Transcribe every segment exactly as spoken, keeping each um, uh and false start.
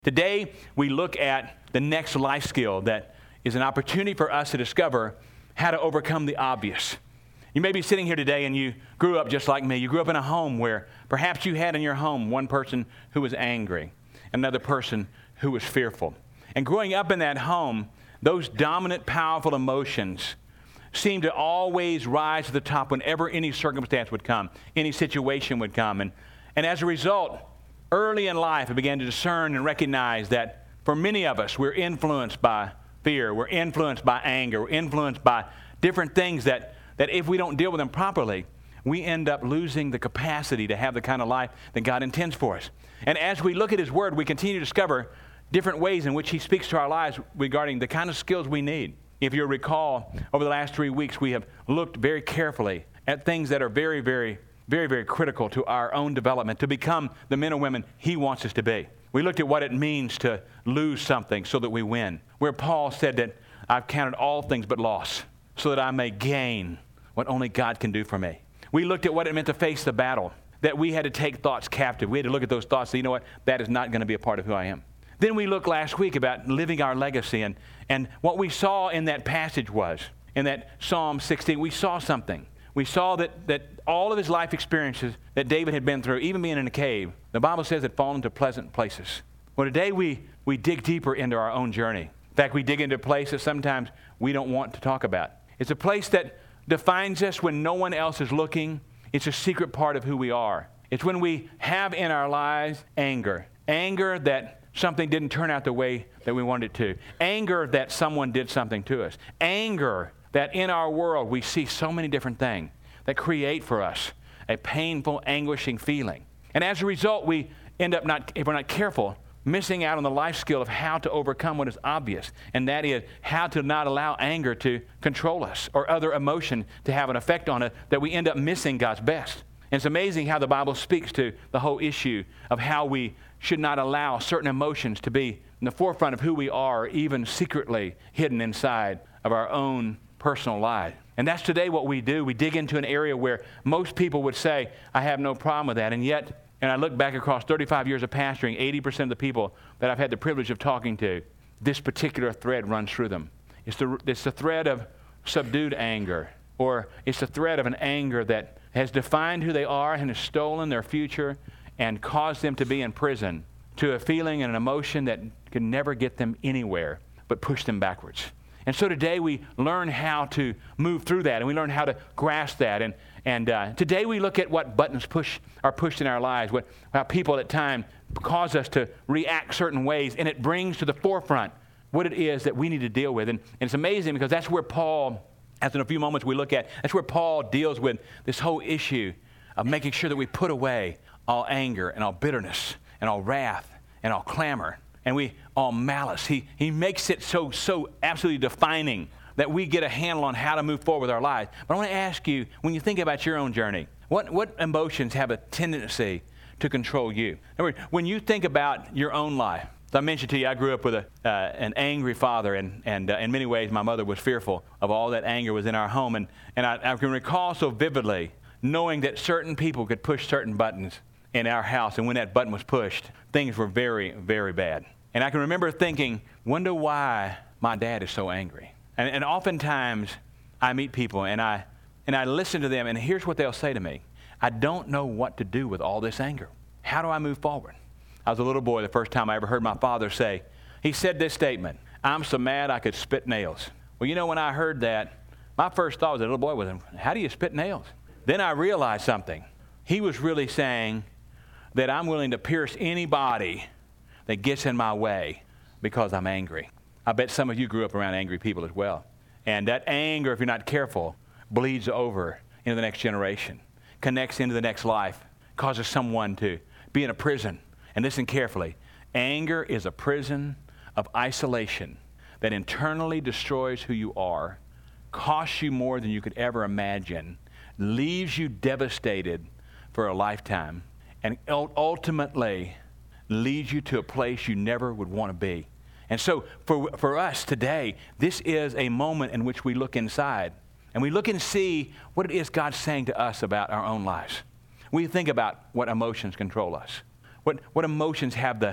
Today, we look at the next life skill that is an opportunity for us to discover how to overcome the obvious. You may be sitting here today and you grew up just like me. You grew up in a home where perhaps you had in your home one person who was angry, another person who was fearful. And growing up in that home, those dominant, powerful emotions seemed to always rise to the top whenever any circumstance would come, any situation would come. And, and as a result, early in life, I began to discern and recognize that for many of us, we're influenced by fear, we're influenced by anger, we're influenced by different things that, that if we don't deal with them properly, we end up losing the capacity to have the kind of life that God intends for us. And as we look at His Word, we continue to discover different ways in which He speaks to our lives regarding the kind of skills we need. If you recall, over the last three weeks, we have looked very carefully at things that are very, very very, very critical to our own development, to become the men and women He wants us to be. We looked at what it means to lose something so that we win, where Paul said that I've counted all things but loss so that I may gain what only God can do for me. We looked at what it meant to face the battle, that we had to take thoughts captive. We had to look at those thoughts and say, you know what, that is not going to be a part of who I am. Then we looked last week about living our legacy, and, and what we saw in that passage was, in that Psalm sixteen, we saw something. We saw that, that all of his life experiences that David had been through, even being in a cave, the Bible says had fallen into pleasant places. Well, today we, we dig deeper into our own journey. In fact, we dig into a place that sometimes we don't want to talk about. It's a place that defines us when no one else is looking. It's a secret part of who we are. It's when we have in our lives anger. Anger that something didn't turn out the way that we wanted it to. Anger that someone did something to us. Anger that in our world we see so many different things that create for us a painful, anguishing feeling. And as a result, we end up, not, if we're not careful, missing out on the life skill of how to overcome what is obvious, and that is how to not allow anger to control us or other emotion to have an effect on it, that we end up missing God's best. And it's amazing how the Bible speaks to the whole issue of how we should not allow certain emotions to be in the forefront of who we are, even secretly hidden inside of our own personal life. And that's today what we do. We dig into an area where most people would say, I have no problem with that. And yet, and I look back across thirty-five years of pastoring, eighty percent of the people that I've had the privilege of talking to, this particular thread runs through them. It's the, it's the thread of subdued anger, or it's the thread of an anger that has defined who they are and has stolen their future and caused them to be in prison to a feeling and an emotion that can never get them anywhere but push them backwards. And so today we learn how to move through that, and we learn how to grasp that. And, and uh, today we look at what buttons push are pushed in our lives, what, how people at times cause us to react certain ways, and it brings to the forefront what it is that we need to deal with. And, and it's amazing because that's where Paul, as in a few moments we look at, that's where Paul deals with this whole issue of making sure that we put away all anger and all bitterness and all wrath and all clamor. And we, all malice. He, he makes it so, so absolutely defining that we get a handle on how to move forward with our lives. But I want to ask you, when you think about your own journey, what, what emotions have a tendency to control you? In other words, when you think about your own life, as I mentioned to you, I grew up with a, uh, an angry father, and, and uh, in many ways my mother was fearful of all that anger was in our home. And, and I, I can recall so vividly knowing that certain people could push certain buttons in our house, and when that button was pushed, things were very, very bad. And I can remember thinking, wonder why my dad is so angry. And, and oftentimes, I meet people, and I, and I listen to them, and here's what they'll say to me. I don't know what to do with all this anger. How do I move forward? I was a little boy the first time I ever heard my father say, he said this statement, I'm so mad I could spit nails. Well, you know, when I heard that, my first thought as a little boy was, how do you spit nails? Then I realized something. He was really saying that I'm willing to pierce anybody that gets in my way because I'm angry. I bet some of you grew up around angry people as well. And that anger, if you're not careful, bleeds over into the next generation, connects into the next life, causes someone to be in a prison. And listen carefully. Anger is a prison of isolation that internally destroys who you are, costs you more than you could ever imagine, leaves you devastated for a lifetime, and ultimately leads you to a place you never would want to be. And so for, for us today, this is a moment in which we look inside and we look and see what it is God's saying to us about our own lives. We think about what emotions control us, what, what emotions have the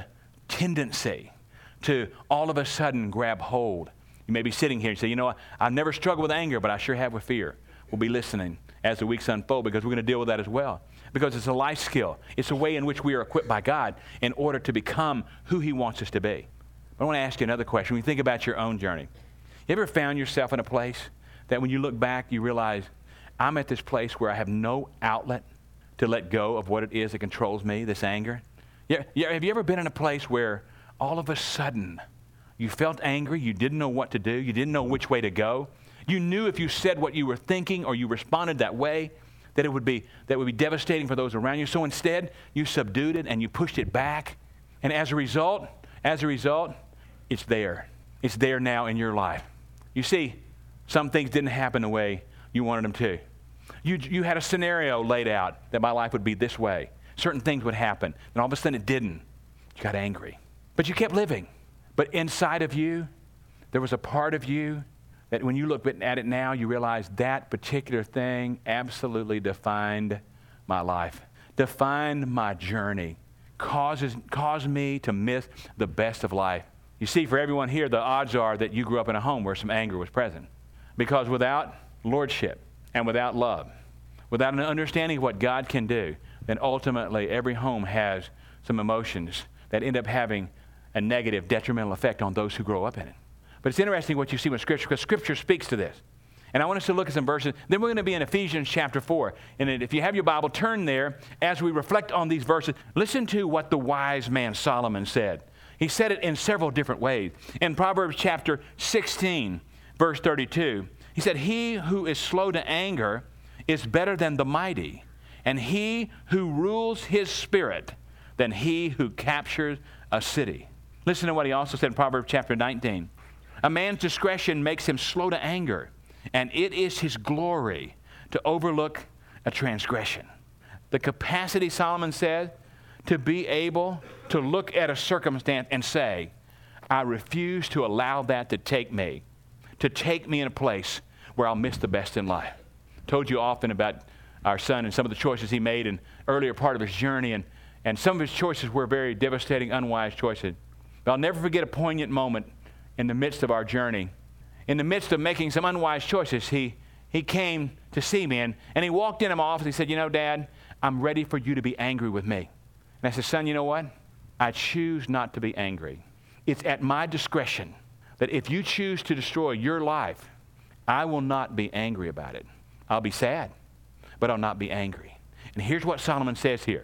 tendency to all of a sudden grab hold. You may be sitting here and say, you know, I've never struggled with anger, but I sure have with fear. We'll be listening as the weeks unfold because we're going to deal with that as well. Because it's a life skill. It's a way in which we are equipped by God in order to become who He wants us to be. But I want to ask you another question. When you think about your own journey, you ever found yourself in a place that when you look back, you realize, I'm at this place where I have no outlet to let go of what it is that controls me, this anger? Yeah, yeah, have you ever been in a place where all of a sudden you felt angry, you didn't know what to do, you didn't know which way to go? You knew if you said what you were thinking or you responded that way, that it would be that would be devastating for those around you. So instead, you subdued it and you pushed it back. And as a result, as a result, it's there. It's there now in your life. You see, some things didn't happen the way you wanted them to. You, you had a scenario laid out that my life would be this way. Certain things would happen. And all of a sudden it didn't. You got angry. But you kept living. But inside of you, there was a part of you that when you look at it now, you realize that particular thing absolutely defined my life, defined my journey, causes, caused me to miss the best of life. You see, for everyone here, the odds are that you grew up in a home where some anger was present. Because without lordship and without love, without an understanding of what God can do, then ultimately every home has some emotions that end up having a negative, detrimental effect on those who grow up in it. But it's interesting what you see with Scripture, because Scripture speaks to this. And I want us to look at some verses. Then we're going to be in Ephesians chapter four. And if you have your Bible, turn there as we reflect on these verses. Listen to what the wise man Solomon said. He said it in several different ways. In Proverbs chapter sixteen, verse thirty-two, he said, "He who is slow to anger is better than the mighty, and he who rules his spirit than he who captures a city." Listen to what he also said in Proverbs chapter nineteen. "A man's discretion makes him slow to anger, and it is his glory to overlook a transgression." The capacity, Solomon said, to be able to look at a circumstance and say, I refuse to allow that to take me, to take me in a place where I'll miss the best in life. Told you often about our son and some of the choices he made in earlier part of his journey, and, and some of his choices were very devastating, unwise choices. But I'll never forget a poignant moment in the midst of our journey. In the midst of making some unwise choices, he, he came to see me, and, and he walked into my office and he said, "You know, Dad, I'm ready for you to be angry with me." And I said, "Son, you know what? I choose not to be angry. It's at my discretion that if you choose to destroy your life, I will not be angry about it. I'll be sad, but I'll not be angry." And here's what Solomon says here.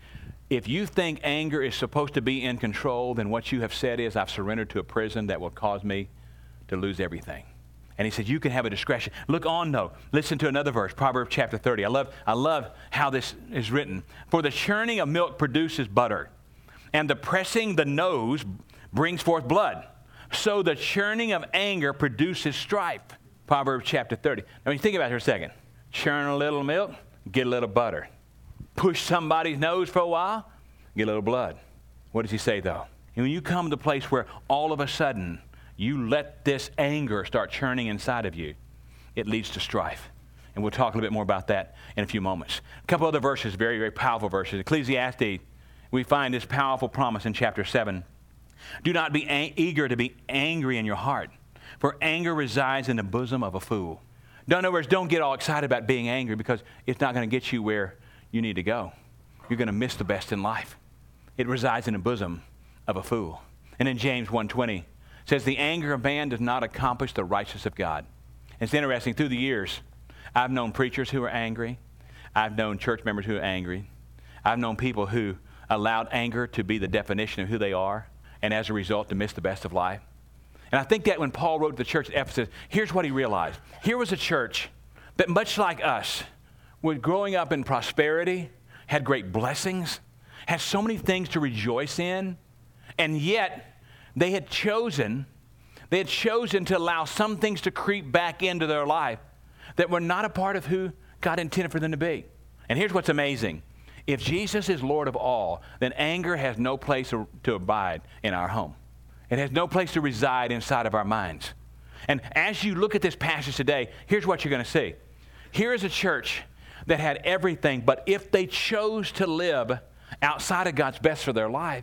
If you think anger is supposed to be in control, then what you have said is, I've surrendered to a prison that will cause me to lose everything. And he said, you can have a discretion. Look on, though. Listen to another verse, Proverbs chapter thirty. I love, I love how this is written. "For the churning of milk produces butter, and the pressing the nose brings forth blood. So the churning of anger produces strife." Proverbs chapter thirty. Now, when you think about it for a second, churn a little milk, get a little butter. Push somebody's nose for a while, get a little blood. What does he say, though? And when you come to a place where all of a sudden you let this anger start churning inside of you, it leads to strife. And we'll talk a little bit more about that in a few moments. A couple other verses, very, very powerful verses. Ecclesiastes, we find this powerful promise in chapter seven. "Do not be ang- eager to be angry in your heart, for anger resides in the bosom of a fool." In other words, don't get all excited about being angry, because it's not going to get you where you need to go. You're going to miss the best in life. It resides in the bosom of a fool. And in James one twenty, it says, "The anger of man does not accomplish the righteousness of God." And it's interesting, through the years, I've known preachers who are angry. I've known church members who are angry. I've known people who allowed anger to be the definition of who they are, and as a result, to miss the best of life. And I think that when Paul wrote to the church at Ephesus, here's what he realized. Here was a church that, much like us, was growing up in prosperity, had great blessings, had so many things to rejoice in, and yet they had chosen, they had chosen to allow some things to creep back into their life that were not a part of who God intended for them to be. And here's what's amazing. If Jesus is Lord of all, then anger has no place to, to abide in our home. It has no place to reside inside of our minds. And as you look at this passage today, here's what you're going to see. Here is a church that had everything, but if they chose to live outside of God's best for their life,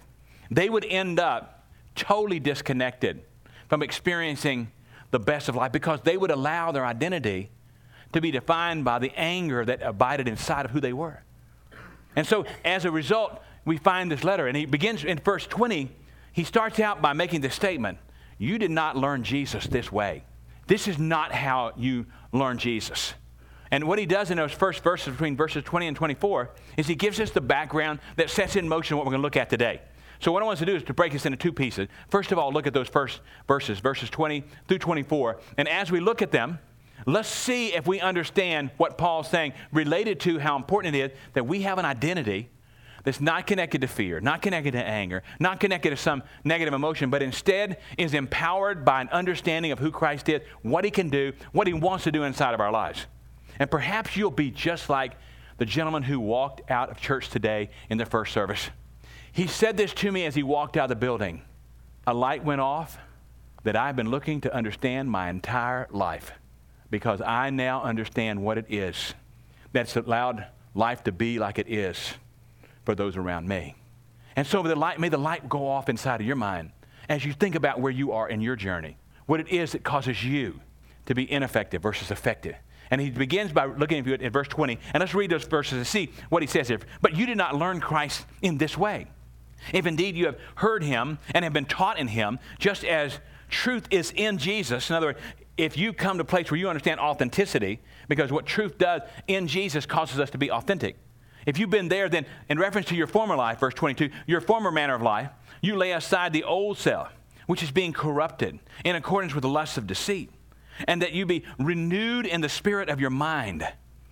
they would end up totally disconnected from experiencing the best of life because they would allow their identity to be defined by the anger that abided inside of who they were. And so as a result, we find this letter, and he begins in verse twenty. He starts out by making this statement: you did not learn Jesus this way. This is not how you learn Jesus. And what he does in those first verses, between verses twenty and twenty-four, is he gives us the background that sets in motion what we're going to look at today. So what I want us to do is to break this into two pieces. First of all, look at those first verses, verses twenty through twenty-four. And as we look at them, let's see if we understand what Paul's saying related to how important it is that we have an identity that's not connected to fear, not connected to anger, not connected to some negative emotion, but instead is empowered by an understanding of who Christ is, what he can do, what he wants to do inside of our lives. And perhaps you'll be just like the gentleman who walked out of church today in the first service. He said this to me as he walked out of the building. A light went off that I've been looking to understand my entire life, because I now understand what it is that's allowed life to be like it is for those around me. And so the light, may the light go off inside of your mind as you think about where you are in your journey, what it is that causes you to be ineffective versus effective. And he begins by looking at you at verse twenty. And let's read those verses and see what he says here. But you did not learn Christ in this way. If indeed you have heard him and have been taught in him, just as truth is in Jesus. In other words, if you come to a place where you understand authenticity, because what truth does in Jesus causes us to be authentic. If you've been there, then in reference to your former life, verse twenty-two, your former manner of life, you lay aside the old self, which is being corrupted in accordance with the lusts of deceit, and that you be renewed in the spirit of your mind,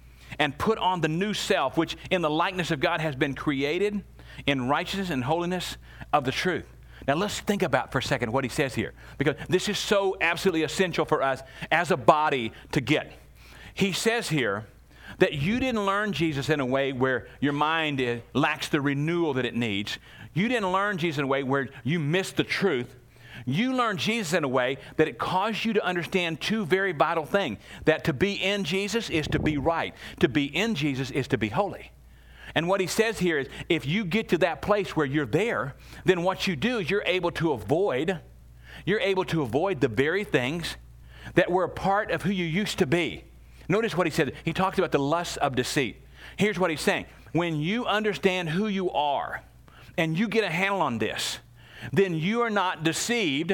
and put on the new self, which in the likeness of God has been created in righteousness and holiness of the truth. Now let's think about for a second what he says here, because this is so absolutely essential for us as a body to get. He says here that you didn't learn Jesus in a way where your mind is, lacks the renewal that it needs. You didn't learn Jesus in a way where you missed the truth. You learned Jesus in a way that it caused you to understand two very vital things. That to be in Jesus is to be right. To be in Jesus is to be holy. And what he says here is, if you get to that place where you're there, then what you do is you're able to avoid, you're able to avoid the very things that were a part of who you used to be. Notice what he said. He talks about the lusts of deceit. Here's what he's saying. When you understand who you are and you get a handle on this, then you are not deceived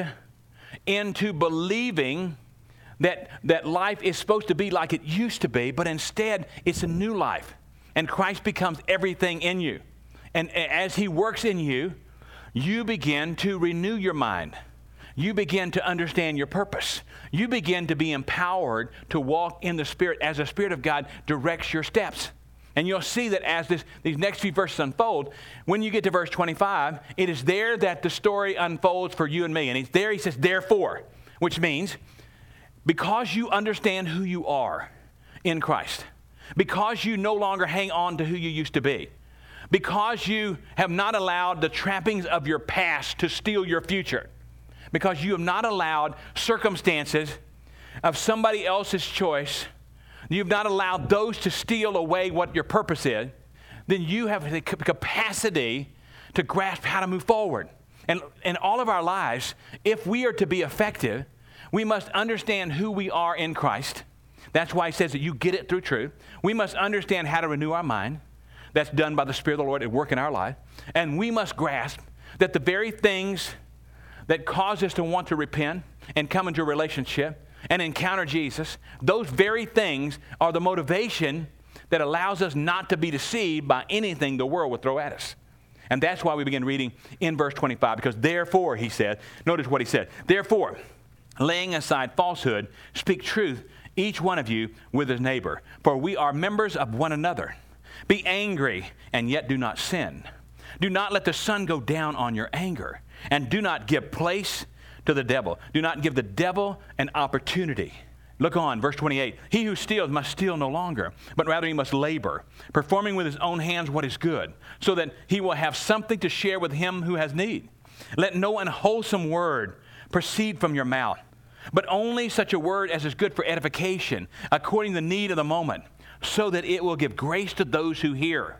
into believing that, that life is supposed to be like it used to be, but instead it's a new life. And Christ becomes everything in you. And as he works in you, you begin to renew your mind. You begin to understand your purpose. You begin to be empowered to walk in the Spirit as the Spirit of God directs your steps. And you'll see that as this, these next few verses unfold, when you get to verse twenty-five, it is there that the story unfolds for you and me. And it's there he says, therefore, which means because you understand who you are in Christ, because you no longer hang on to who you used to be, because you have not allowed the trappings of your past to steal your future, because you have not allowed circumstances of somebody else's choice, you've not allowed those to steal away what your purpose is, then you have the capacity to grasp how to move forward. And in all of our lives, if we are to be effective, we must understand who we are in Christ. That's why he says that you get it through truth. We must understand how to renew our mind. That's done by the Spirit of the Lord at work in our life. And we must grasp that the very things that cause us to want to repent and come into a relationship and encounter Jesus, those very things are the motivation that allows us not to be deceived by anything the world would throw at us. And that's why we begin reading in verse twenty-five, because therefore, he said, notice what he said, therefore, laying aside falsehood, speak truth, each one of you with his neighbor, for we are members of one another. Be angry and yet do not sin. Do not let the sun go down on your anger, and do not give place to the devil. Do not give the devil an opportunity. Look on, verse twenty-eight. He who steals must steal no longer, but rather he must labor, performing with his own hands what is good, so that he will have something to share with him who has need. Let no unwholesome word proceed from your mouth, but only such a word as is good for edification, according to the need of the moment, so that it will give grace to those who hear.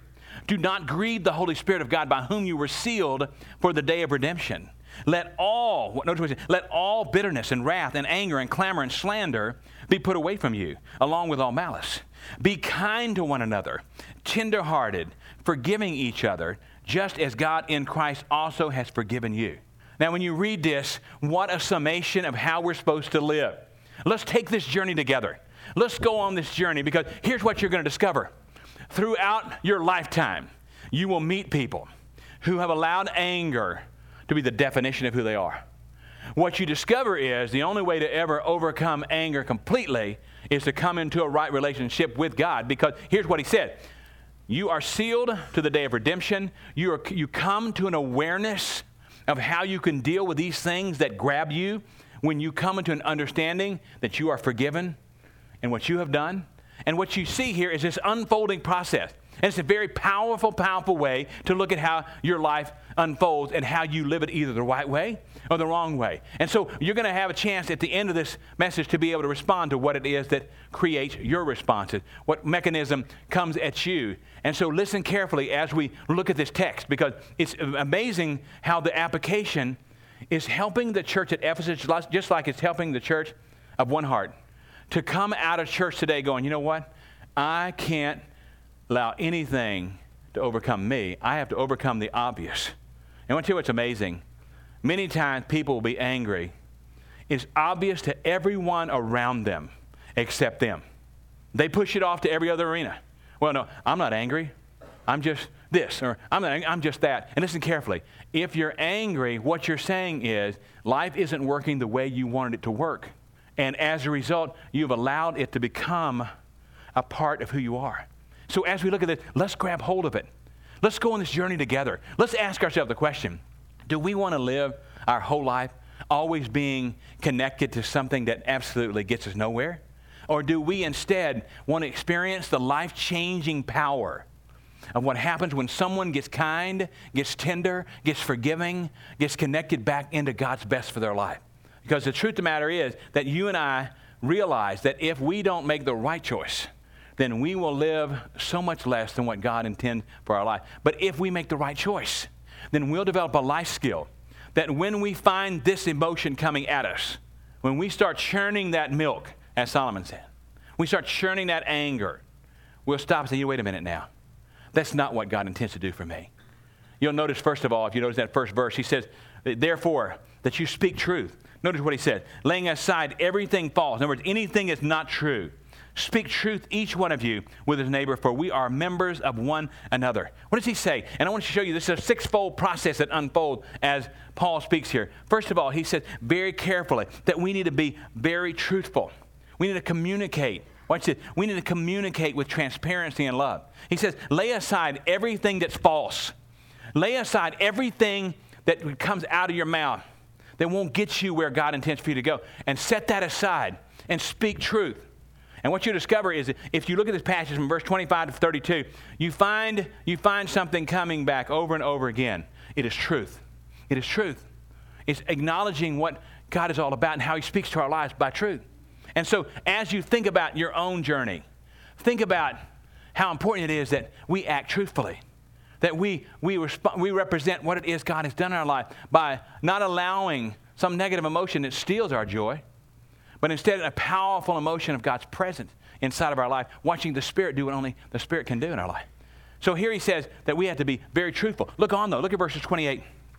Do not grieve the Holy Spirit of God, by whom you were sealed for the day of redemption. Let all, notice what he said, let all bitterness and wrath and anger and clamor and slander be put away from you, along with all malice. Be kind to one another, tenderhearted, forgiving each other, just as God in Christ also has forgiven you. Now, when you read this, what a summation of how we're supposed to live. Let's take this journey together. Let's go on this journey, because here's what you're going to discover. Throughout your lifetime, you will meet people who have allowed anger to be the definition of who they are. What you discover is the only way to ever overcome anger completely is to come into a right relationship with God, because here's what he said. You are sealed to the day of redemption. You, are, you come to an awareness of how you can deal with these things that grab you when you come into an understanding that you are forgiven and what you have done. And what you see here is this unfolding process. And it's a very powerful, powerful way to look at how your life unfolds and how you live it either the right way or the wrong way. And so you're going to have a chance at the end of this message to be able to respond to what it is that creates your responses, what mechanism comes at you. And so listen carefully as we look at this text, because it's amazing how the application is helping the church at Ephesus, just like it's helping the church of One Heart, to come out of church today going, you know what? I can't allow anything to overcome me. I have to overcome the obvious. And I want to tell you what's amazing. Many times people will be angry. It's obvious to everyone around them except them. They push it off to every other arena. Well, no, I'm not angry. I'm just this, or I'm not angry, I'm just that. And listen carefully. If you're angry, what you're saying is life isn't working the way you wanted it to work. And as a result, you've allowed it to become a part of who you are. So as we look at this, let's grab hold of it. Let's go on this journey together. Let's ask ourselves the question, do we want to live our whole life always being connected to something that absolutely gets us nowhere? Or do we instead want to experience the life-changing power of what happens when someone gets kind, gets tender, gets forgiving, gets connected back into God's best for their life? Because the truth of the matter is that you and I realize that if we don't make the right choice, then we will live so much less than what God intends for our life. But if we make the right choice, then we'll develop a life skill that when we find this emotion coming at us, when we start churning that milk, as Solomon said, we start churning that anger, we'll stop and say, you wait a minute now. That's not what God intends to do for me. You'll notice, first of all, if you notice that first verse, he says, therefore, that you speak truth. Notice what he said, laying aside everything false. In other words, anything that's not true. Speak truth, each one of you, with his neighbor, for we are members of one another. What does he say? And I want to show you, this is a six-fold process that unfolds as Paul speaks here. First of all, he says very carefully that we need to be very truthful. We need to communicate. Watch this. We need to communicate with transparency and love. He says, lay aside everything that's false. Lay aside everything that comes out of your mouth that won't get you where God intends for you to go. And set that aside and speak truth. And what you discover is that if you look at this passage from verse twenty-five to thirty-two, you find, you find something coming back over and over again. It is truth. It is truth. It's acknowledging what God is all about and how he speaks to our lives by truth. And so as you think about your own journey, think about how important it is that we act truthfully, that we, we, resp- we represent what it is God has done in our life by not allowing some negative emotion that steals our joy, but instead a powerful emotion of God's presence inside of our life, watching the Spirit do what only the Spirit can do in our life. So here he says that we have to be very truthful. Look on, though. Look at verses twenty-eight.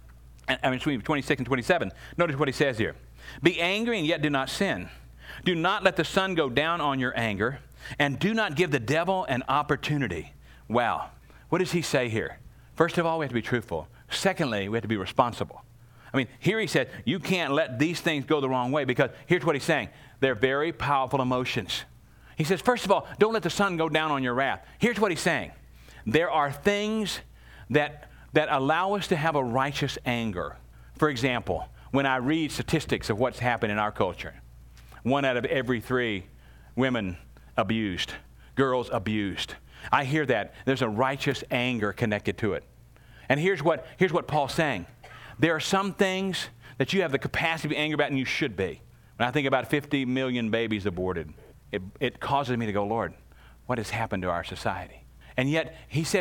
I mean, twenty-six and twenty-seven. Notice what he says here. Be angry and yet do not sin. Do not let the sun go down on your anger, and do not give the devil an opportunity. Wow. What does he say here? First of all, we have to be truthful. Secondly, we have to be responsible. I mean, here he said, you can't let these things go the wrong way, because here's what he's saying. They're very powerful emotions. He says, first of all, don't let the sun go down on your wrath. Here's what he's saying. There are things that, that allow us to have a righteous anger. For example, when I read statistics of what's happened in our culture, one out of every three women abused, girls abused. I hear that. There's a righteous anger connected to it. And here's what, here's what Paul's saying. There are some things that you have the capacity to be angry about, and you should be. When I think about fifty million babies aborted, it, it causes me to go, Lord, what has happened to our society? And yet, he says,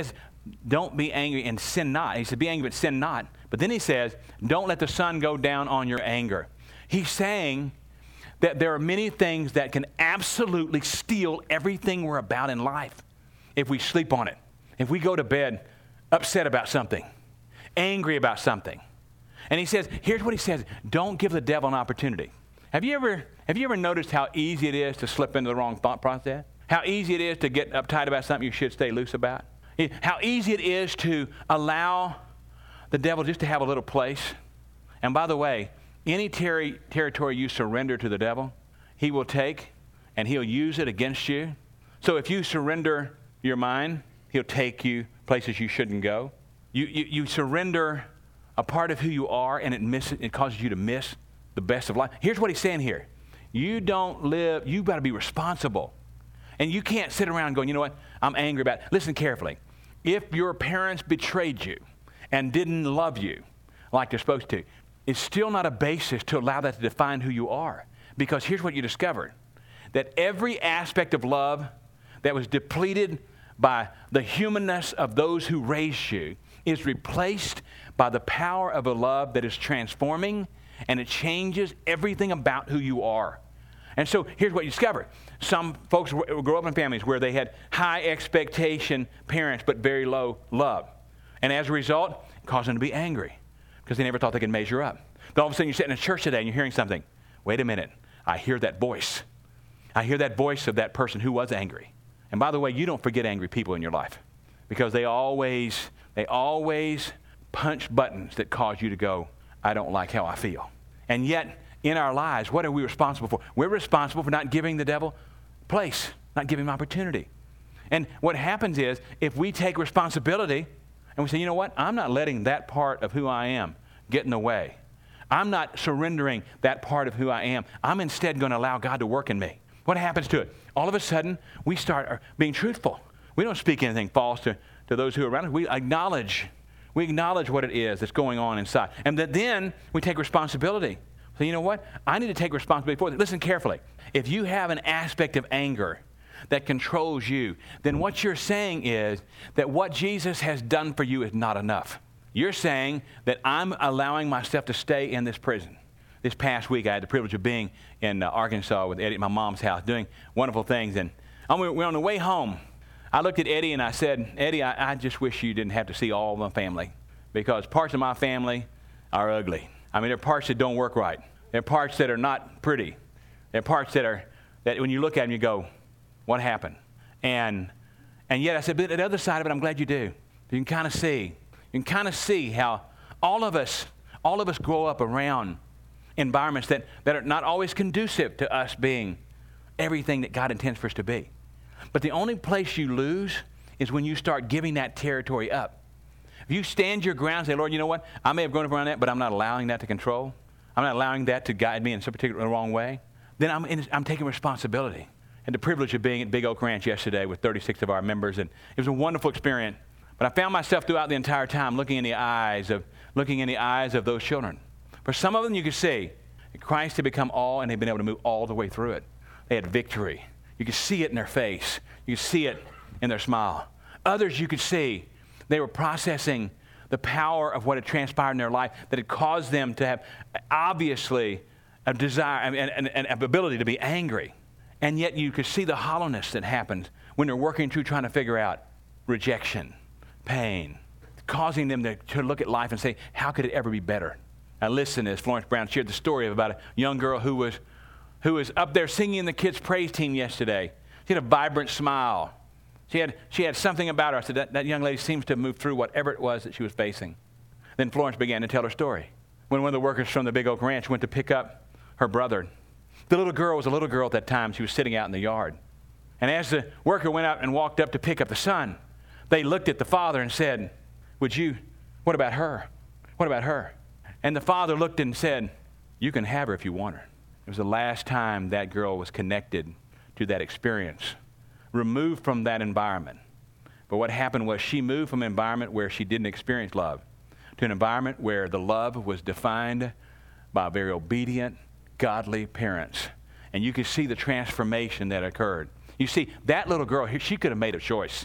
don't be angry and sin not. He said, be angry but sin not. But then he says, don't let the sun go down on your anger. He's saying that there are many things that can absolutely steal everything we're about in life if we sleep on it. If we go to bed upset about something, angry about something. And he says, here's what he says, don't give the devil an opportunity. Have you ever, have you ever noticed how easy it is to slip into the wrong thought process? How easy it is to get uptight about something you should stay loose about? How easy it is to allow the devil just to have a little place. And by the way, any ter- territory you surrender to the devil, he will take and he'll use it against you. So if you surrender your mind, he'll take you places you shouldn't go. You, you, you surrender a part of who you are, and it, miss, it causes you to miss the best of life. Here's what he's saying here. You don't live, you've got to be responsible. And you can't sit around going, you know what, I'm angry about it. Listen carefully. If your parents betrayed you and didn't love you like they're supposed to, it's still not a basis to allow that to define who you are. Because here's what you discovered. That every aspect of love that was depleted by the humanness of those who raised you is replaced by the power of a love that is transforming, and it changes everything about who you are. And so here's what you discover. Some folks grow up in families where they had high expectation parents but very low love. And as a result, it caused them to be angry because they never thought they could measure up. But all of a sudden you're sitting in church today and you're hearing something. Wait a minute. I hear that voice. I hear that voice of that person who was angry. And by the way, you don't forget angry people in your life because they always, they always punch buttons that cause you to go, I don't like how I feel. And yet, in our lives, what are we responsible for? We're responsible for not giving the devil place, not giving him opportunity. And what happens is, if we take responsibility and we say, you know what, I'm not letting that part of who I am get in the way. I'm not surrendering that part of who I am. I'm instead going to allow God to work in me. What happens to it? All of a sudden, we start being truthful. We don't speak anything false to, to those who are around us. We acknowledge. We acknowledge what it is that's going on inside. And that then we take responsibility. So you know what? I need to take responsibility for this. Listen carefully. If you have an aspect of anger that controls you, then what you're saying is that what Jesus has done for you is not enough. You're saying that I'm allowing myself to stay in this prison. This past week, I had the privilege of being in uh, Arkansas with Eddie at my mom's house, doing wonderful things. And on, we were on the way home. I looked at Eddie and I said, Eddie, I, I just wish you didn't have to see all of my family, because parts of my family are ugly. I mean, there are parts that don't work right. There are parts that are not pretty. There are parts that are, that when you look at them, you go, what happened? And and yet I said, but the other side of it, I'm glad you do. You can kind of see. You can kind of see how all of us, all of us grow up around environments that, that are not always conducive to us being everything that God intends for us to be. But the only place you lose is when you start giving that territory up. If you stand your ground and say, Lord, you know what? I may have grown up around that, but I'm not allowing that to control. I'm not allowing that to guide me in some particular wrong way. Then I'm, in, I'm taking responsibility. I had the privilege of being at Big Oak Ranch yesterday with thirty-six of our members, and it was a wonderful experience. But I found myself throughout the entire time looking in the eyes of, looking in the eyes of those children. For some of them, you could see that Christ had become all, and they'd been able to move all the way through it. They had victory. You could see it in their face. You could see it in their smile. Others, you could see they were processing the power of what had transpired in their life that had caused them to have, obviously, a desire and an ability to be angry. And yet you could see the hollowness that happens when they're working through trying to figure out rejection, pain, causing them to, to look at life and say, how could it ever be better? Now listen, as Florence Brown shared the story of about a young girl who was who was up there singing in the kids' praise team yesterday. She had a vibrant smile. She had, she had something about her. I said, that, that young lady seems to have moved through whatever it was that she was facing. Then Florence began to tell her story. When one of the workers from the Big Oak Ranch went to pick up her brother, the little girl was a little girl at that time. She was sitting out in the yard. And as the worker went out and walked up to pick up the son, they looked at the father and said, would you, what about her? What about her? And the father looked and said, you can have her if you want her. It was the last time that girl was connected to that experience, removed from that environment. But what happened was she moved from an environment where she didn't experience love to an environment where the love was defined by very obedient, godly parents. And you could see the transformation that occurred. You see, that little girl, she could have made a choice.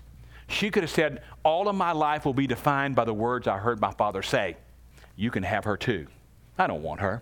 She could have said, all of my life will be defined by the words I heard my father say. You can have her too. I don't want her.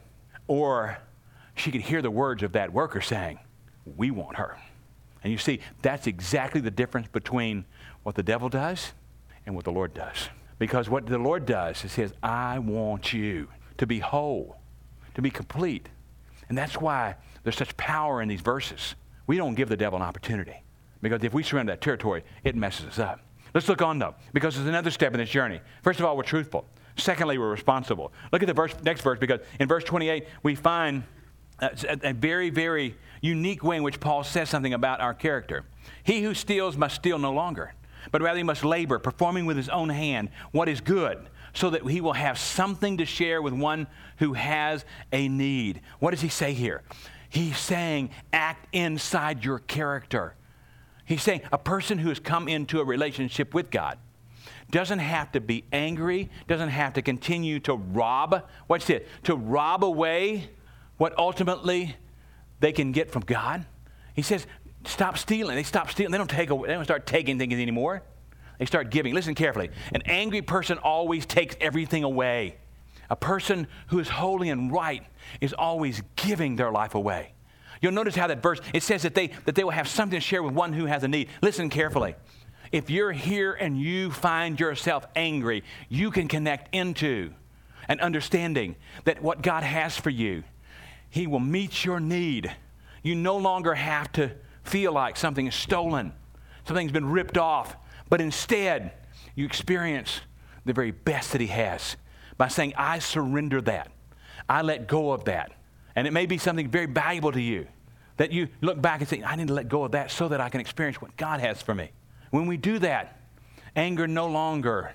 Or she could hear the words of that worker saying, we want her. And you see, that's exactly the difference between what the devil does and what the Lord does. Because what the Lord does is he says, I want you to be whole, to be complete. And that's why there's such power in these verses. We don't give the devil an opportunity. Because if we surrender that territory, it messes us up. Let's look on, though, because there's another step in this journey. First of all, we're truthful. Secondly, we're responsible. Look at the verse, next verse, because in verse twenty-eight, we find a, a very, very unique way in which Paul says something about our character. He who steals must steal no longer, but rather he must labor, performing with his own hand what is good, so that he will have something to share with one who has a need. What does he say here? He's saying, act inside your character. He's saying a person who has come into a relationship with God doesn't have to be angry, doesn't have to continue to rob. What's it? To rob away what ultimately they can get from God. He says, stop stealing. They stop stealing. They don't take away. They don't start taking things anymore. They start giving. Listen carefully. An angry person always takes everything away. A person who is holy and right is always giving their life away. You'll notice how that verse, it says that they, that they will have something to share with one who has a need. Listen carefully. If you're here and you find yourself angry, you can connect into an understanding that what God has for you, he will meet your need. You no longer have to feel like something is stolen, something's been ripped off, but instead you experience the very best that he has by saying, I surrender that. I let go of that. And it may be something very valuable to you that you look back and say, I need to let go of that so that I can experience what God has for me. When we do that, anger no longer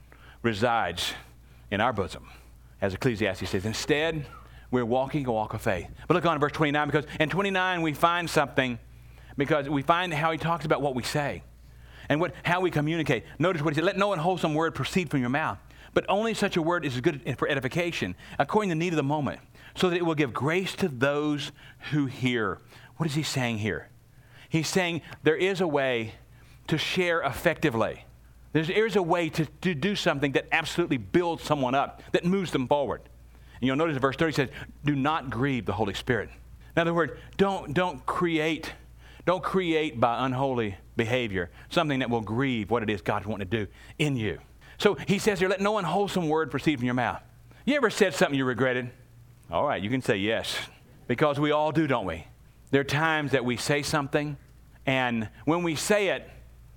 resides in our bosom, as Ecclesiastes says. Instead, we're walking a walk of faith. But look on in verse twenty-nine, because in twenty-nine we find something, because we find how he talks about what we say and what how we communicate. Notice what he said, let no unwholesome word proceed from your mouth, but only such a word is good for edification, according to the need of the moment, so that it will give grace to those who hear. What is he saying here? He's saying there is a way to share effectively. There's, there's a way to, to do something that absolutely builds someone up, that moves them forward. And you'll notice in verse thirty says, do not grieve the Holy Spirit. In other words, don't, don't create, don't create by unholy behavior something that will grieve what it is God's wanting to do in you. So he says here, let no unwholesome word proceed from your mouth. You ever said something you regretted? All right, you can say yes, because we all do, don't we? There are times that we say something, and when we say it,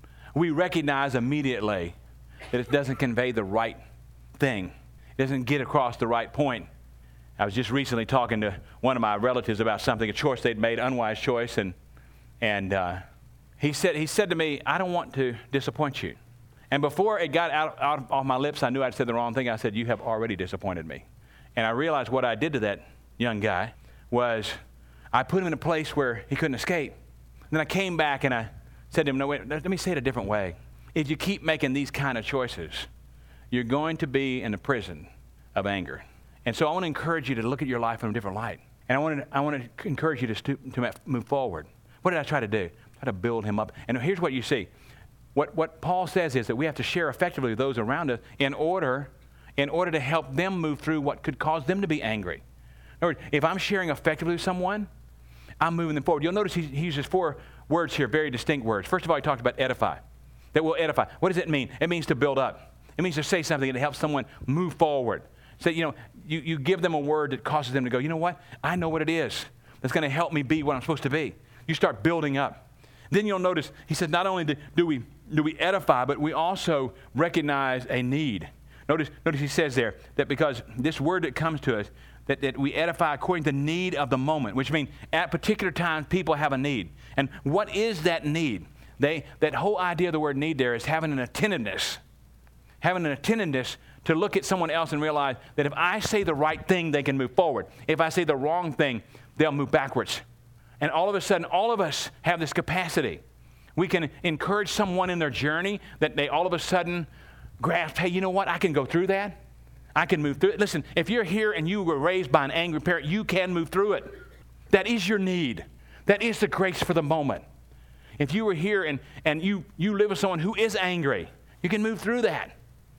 we recognize immediately that it doesn't convey the right thing. It doesn't get across the right point. I was just recently talking to one of my relatives about something, a choice they'd made, unwise choice, and and uh, he said he said to me, I don't want to disappoint you. And before it got out, out off my lips, I knew I'd said the wrong thing. I said, you have already disappointed me. And I realized what I did to that young guy was I put him in a place where he couldn't escape. And then I came back and I said to him, no, wait, let me say it a different way. If you keep making these kind of choices, you're going to be in the prison of anger. And so I want to encourage you to look at your life in a different light. And I want to, I want to encourage you to, stu- to move forward. What did I try to do? Try to build him up. And here's what you see. What, what Paul says is that we have to share effectively with those around us in order, in order to help them move through what could cause them to be angry. In other words, if I'm sharing effectively with someone, I'm moving them forward. You'll notice he, he uses four words here, very distinct words. First of all, he talked about edify, that will edify. What does it mean? It means to build up. It means to say something that helps someone move forward. So, you know, you, you give them a word that causes them to go, you know what? I know what it is that's going to help me be what I'm supposed to be. You start building up. Then you'll notice, he said, not only do we, do we edify, but we also recognize a need. Notice, notice he says there that because this word that comes to us, that, that we edify according to the need of the moment, which means at particular times people have a need. And what is that need? They, that whole idea of the word need there is having an attentiveness. Having an attentiveness to look at someone else and realize that if I say the right thing, they can move forward. If I say the wrong thing, they'll move backwards. And all of a sudden, all of us have this capacity. We can encourage someone in their journey that they all of a sudden grasp, hey, you know what? I can go through that. I can move through it. Listen, if you're here and you were raised by an angry parent, you can move through it. That is your need. That is the grace for the moment. If you were here and, and you, you live with someone who is angry, you can move through that.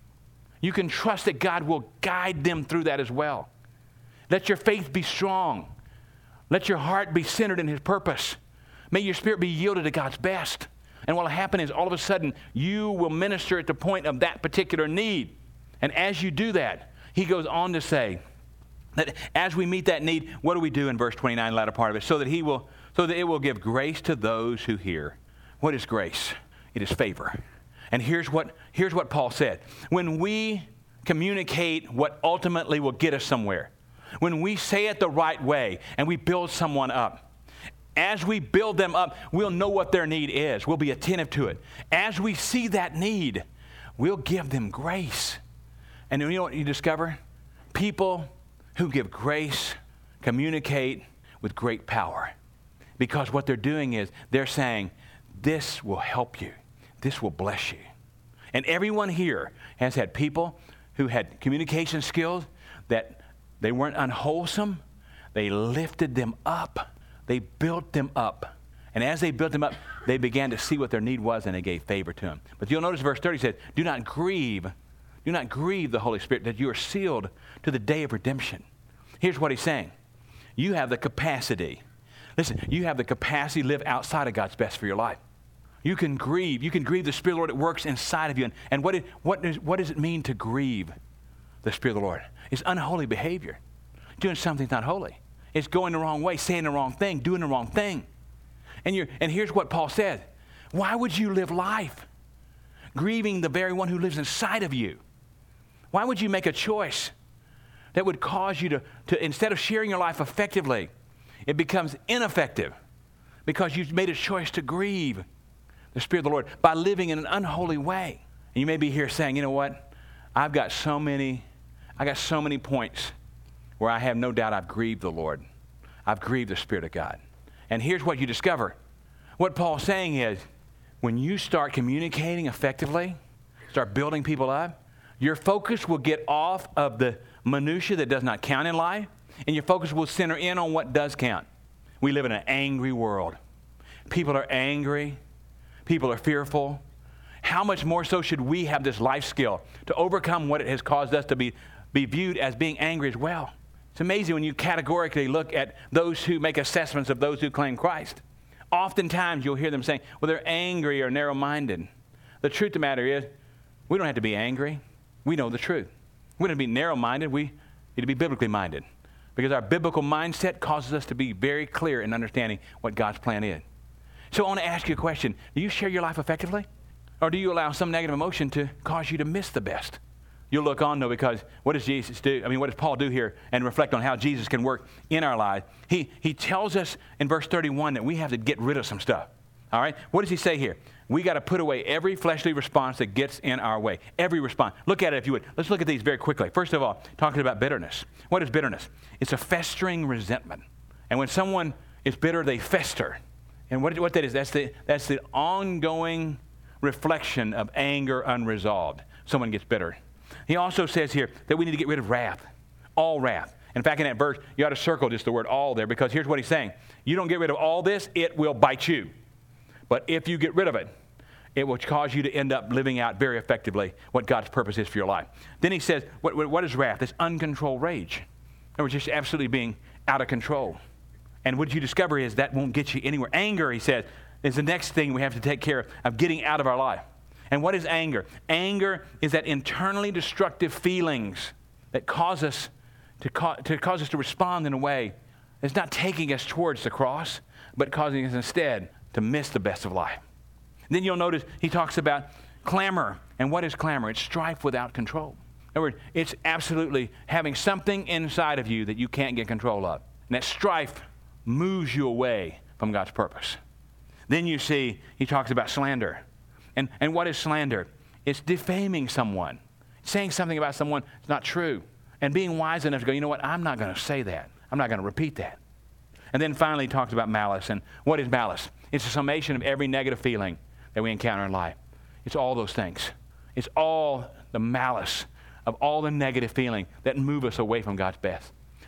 You can trust that God will guide them through that as well. Let your faith be strong. Let your heart be centered in His purpose. May your spirit be yielded to God's best. And what will happen is all of a sudden you will minister at the point of that particular need. And as you do that, he goes on to say that as we meet that need, what do we do in verse twenty-nine, the latter part of it? So that he will, so that it will give grace to those who hear. What is grace? It is favor. And here's what, here's what Paul said. When we communicate what ultimately will get us somewhere, when we say it the right way and we build someone up, as we build them up, we'll know what their need is. We'll be attentive to it. As we see that need, we'll give them grace. And you know what you discover? People who give grace communicate with great power. Because what they're doing is they're saying, this will help you. This will bless you. And everyone here has had people who had communication skills that they weren't unwholesome. They lifted them up. They built them up. And as they built them up, they began to see what their need was, and they gave favor to them. But you'll notice verse thirty says, do not grieve. Do not grieve the Holy Spirit, that you are sealed to the day of redemption. Here's what he's saying. You have the capacity. Listen, you have the capacity to live outside of God's best for your life. You can grieve. You can grieve the Spirit of the Lord that works inside of you. And, and what, it, what, is, what does it mean to grieve the Spirit of the Lord? It's unholy behavior. Doing something that's not holy. It's going the wrong way, saying the wrong thing, doing the wrong thing. And, you're, and here's what Paul said. Why would you live life grieving the very one who lives inside of you? Why would you make a choice that would cause you to, to instead of sharing your life effectively, it becomes ineffective because you've made a choice to grieve the Spirit of the Lord by living in an unholy way? And you may be here saying, you know what? I've got so many, I got so many points where I have no doubt I've grieved the Lord. I've grieved the Spirit of God. And here's what you discover. What Paul's saying is, when you start communicating effectively, start building people up, your focus will get off of the minutia that does not count in life, and your focus will center in on what does count. We live in an angry world. People are angry. People are fearful. How much more so should we have this life skill to overcome what it has caused us to be, be viewed as being angry as well? It's amazing when you categorically look at those who make assessments of those who claim Christ. Oftentimes you'll hear them saying, well, they're angry or narrow-minded. The truth of the matter is, we don't have to be angry. We know the truth. We don't have to be narrow-minded. We need to be biblically minded. Because our biblical mindset causes us to be very clear in understanding what God's plan is. So I want to ask you a question. Do you share your life effectively? Or do you allow some negative emotion to cause you to miss the best? You'll look on, though, because what does Jesus do? I mean, what does Paul do here and reflect on how Jesus can work in our lives? He, he tells us in verse thirty-one that we have to get rid of some stuff. All right? What does he say here? We got to put away every fleshly response that gets in our way. Every response. Look at it if you would. Let's look at these very quickly. First of all, talking about bitterness. What is bitterness? It's a festering resentment. And when someone is bitter, they fester. And what, what that is, that's the, that's the ongoing reflection of anger unresolved. Someone gets bitter. He also says here that we need to get rid of wrath. All wrath. In fact, in that verse, you ought to circle just the word all there, because here's what he's saying. You don't get rid of all this, it will bite you. But if you get rid of it, it will cause you to end up living out very effectively what God's purpose is for your life. Then he says, what, what is wrath? It's uncontrolled rage. Or just absolutely being out of control. And what you discover is that won't get you anywhere. Anger, he says, is the next thing we have to take care of, of getting out of our life. And what is anger? Anger is that internally destructive feelings that cause us to, ca- to cause us to respond in a way that's not taking us towards the cross, but causing us instead to miss the best of life. Then you'll notice he talks about clamor. And what is clamor? It's strife without control. In other words, it's absolutely having something inside of you that you can't get control of. And that strife moves you away from God's purpose. Then you see he talks about slander. And, and what is slander? It's defaming someone. Saying something about someone that's not true. And being wise enough to go, you know what, I'm not going to say that. I'm not going to repeat that. And then finally he talks about malice. And what is malice? It's a summation of every negative feeling that we encounter in life. It's all those things. It's all the malice of all the negative feeling that move us away from God's best.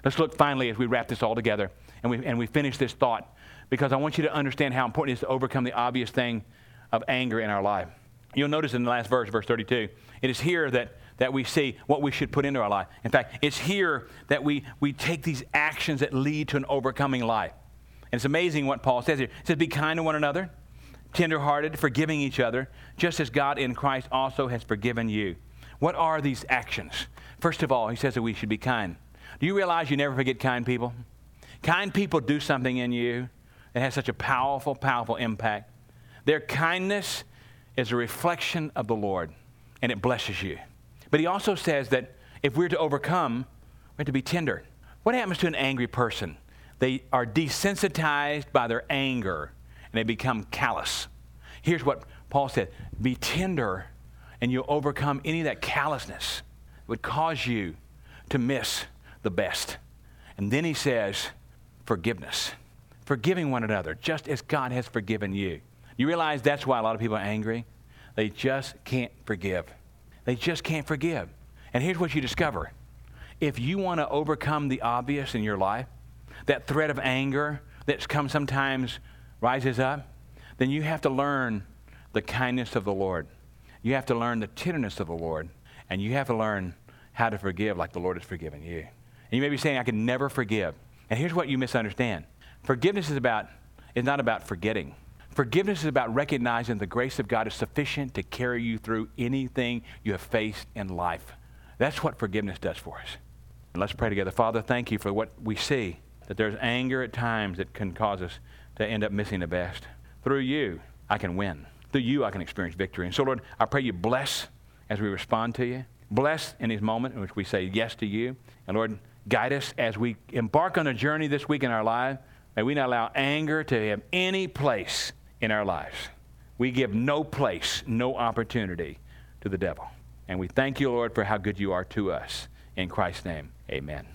Let's look finally as we wrap this all together and we, and we finish this thought, because I want you to understand how important it is to overcome the obvious thing of anger in our life. You'll notice in the last verse, verse thirty-two, it is here that, that we see what we should put into our life. In fact, it's here that we, we take these actions that lead to an overcoming life. And it's amazing what Paul says here. He says, be kind to one another, tenderhearted, forgiving each other, just as God in Christ also has forgiven you. What are these actions? First of all, he says that we should be kind. Do you realize you never forget kind people? Kind people do something in you that has such a powerful, powerful impact. Their kindness is a reflection of the Lord, and it blesses you. But he also says that if we're to overcome, we have to be tender. What happens to an angry person? They are desensitized by their anger, and they become callous. Here's what Paul said. Be tender, and you'll overcome any of that callousness that would cause you to miss the best. And then he says, forgiveness. Forgiving one another, just as God has forgiven you. You realize that's why a lot of people are angry? They just can't forgive. They just can't forgive. And here's what you discover. If you want to overcome the obvious in your life, that thread of anger that's come sometimes rises up, then you have to learn the kindness of the Lord. You have to learn the tenderness of the Lord. And you have to learn how to forgive like the Lord has forgiven you. And you may be saying, I can never forgive. And here's what you misunderstand. Forgiveness is about is not about forgetting. Forgiveness is about recognizing the grace of God is sufficient to carry you through anything you have faced in life. That's what forgiveness does for us. And let's pray together. Father, thank you for what we see, that there's anger at times that can cause us to end up missing the best. Through you, I can win. Through you, I can experience victory. And so, Lord, I pray you bless as we respond to you. Bless in these moments in which we say yes to you. And Lord, guide us as we embark on a journey this week in our life. May we not allow anger to have any place in our lives. We give no place, no opportunity to the devil. And we thank you, Lord, for how good you are to us. In Christ's name, amen.